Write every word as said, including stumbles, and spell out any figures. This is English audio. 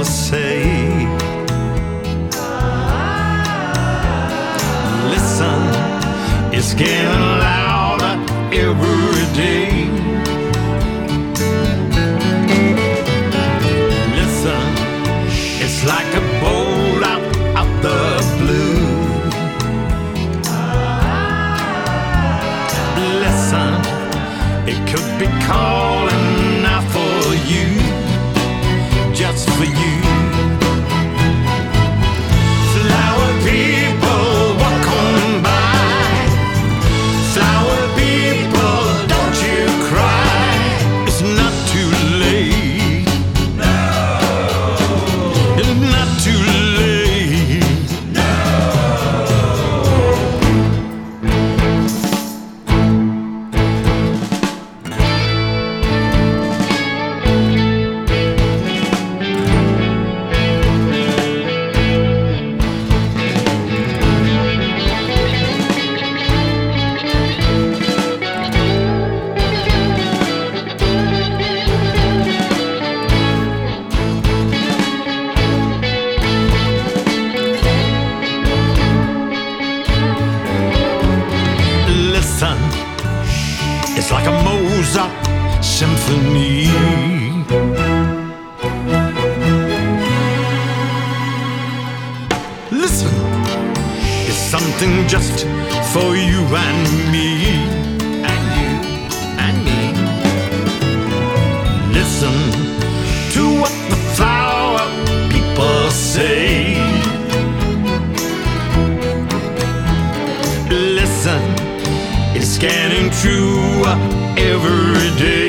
say. Listen, it's getting louder every day. Listen, it's like a bolt out of the blue. Listen, it could be calling out for you, just for you. Flower people walk on by. Flower people, don't you cry. It's not too late. No. It's not too late. No. Listen, it's like a Mozart symphony. Listen, it's something just for you and me. And you and me. Listen to what the flower people say. Listen, it's getting true every day.